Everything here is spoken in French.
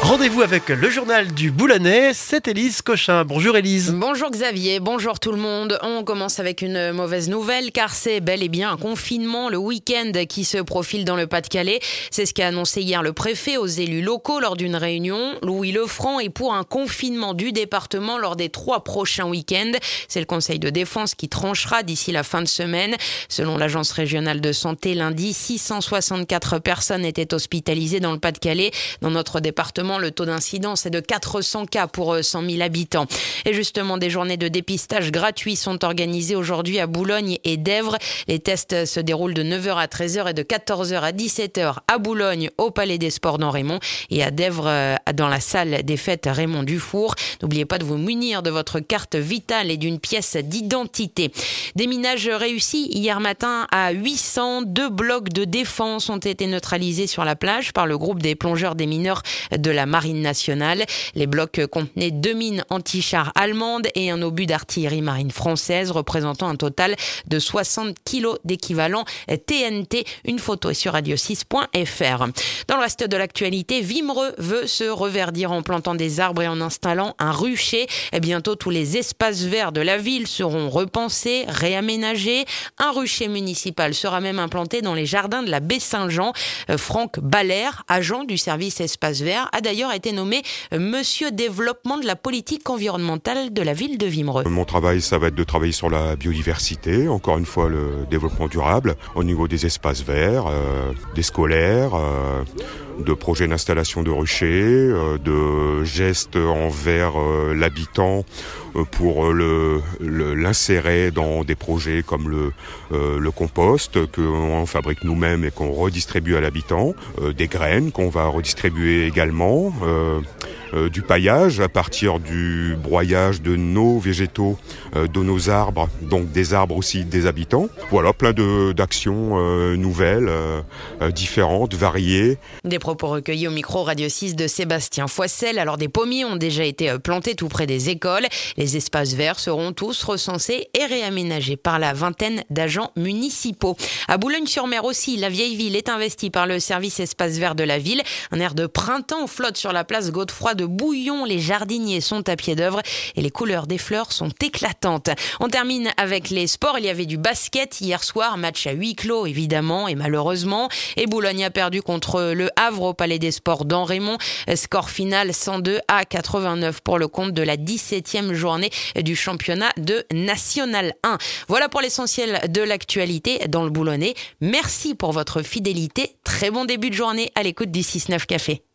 Rendez-vous avec le journal du Boulonnais, c'est Élise Cochin. Bonjour Élise. Bonjour Xavier, bonjour tout le monde. On commence avec une mauvaise nouvelle car c'est bel et bien un confinement le week-end qui se profile dans le Pas-de-Calais. C'est ce qu'a annoncé hier le préfet aux élus locaux lors d'une réunion. Louis Lefranc est pour un confinement du département lors des 3 prochains week-ends. C'est le Conseil de défense qui tranchera d'ici la fin de semaine. Selon l'Agence régionale de santé, lundi, 664 personnes étaient hospitalisées dans le Pas-de-Calais. Dans notre département, le taux d'incidence est de 400 cas pour 100 000 habitants. Et justement, des journées de dépistage gratuits sont organisées aujourd'hui à Boulogne et d'Èvres. Les tests se déroulent de 9h à 13h et de 14h à 17h à Boulogne, au Palais des Sports d'En-Raymond et à d'Èvres dans la salle des fêtes Raymond Dufour. N'oubliez pas de vous munir de votre carte vitale et d'une pièce d'identité. Déminage réussi hier matin à 800. 2 blocs de défense ont été neutralisés sur la plage par le groupe des plongeurs des mineurs de la Marine nationale. Les blocs contenaient 2 mines anti-chars allemandes et un obus d'artillerie marine française représentant un total de 60 kilos d'équivalent TNT. Une photo est sur radio6.fr. Dans le reste de l'actualité, Wimereux veut se reverdir en plantant des arbres et en installant un rucher. Et bientôt, tous les espaces verts de la ville seront repensés, réaménagés. Un rucher municipal sera même implanté dans les jardins de la baie Saint-Jean. Franck Ballaire, agent du service espace vert, a d'ailleurs été nommé Monsieur Développement de la politique environnementale de la ville de Wimereux. Mon travail, ça va être de travailler sur la biodiversité, encore une fois le développement durable, au niveau des espaces verts, des scolaires, de projets d'installation de ruchers, de gestes envers l'habitant pour l'insérer dans des projets comme le compost qu'on fabrique nous-mêmes et qu'on redistribue à l'habitant, des graines qu'on va redistribuer également, du paillage à partir du broyage de nos végétaux, de nos arbres, donc des arbres aussi des habitants. Voilà, plein d'actions nouvelles, différentes, variées. Des propos recueillis au micro Radio 6 de Sébastien Foissel. Alors des pommiers ont déjà été plantés tout près des écoles. Les espaces verts seront tous recensés et réaménagés par la vingtaine d'agents municipaux. À Boulogne-sur-Mer aussi, la vieille ville est investie par le service espace vert de la ville. Un air de printemps flotte sur la place Godefroy de Bouillon. Les jardiniers sont à pied d'œuvre et les couleurs des fleurs sont éclatantes. On termine avec les sports. Il y avait du basket hier soir, match à huis clos évidemment et malheureusement. Et Boulogne a perdu contre le Havre au Palais des Sports d'En-Raymond. Score final 102-89 pour le compte de la 17e journée du championnat de National 1. Voilà pour l'essentiel de l'actualité dans le Boulonnais. Merci pour votre fidélité. Très bon début de journée à l'écoute du 6-9 Café.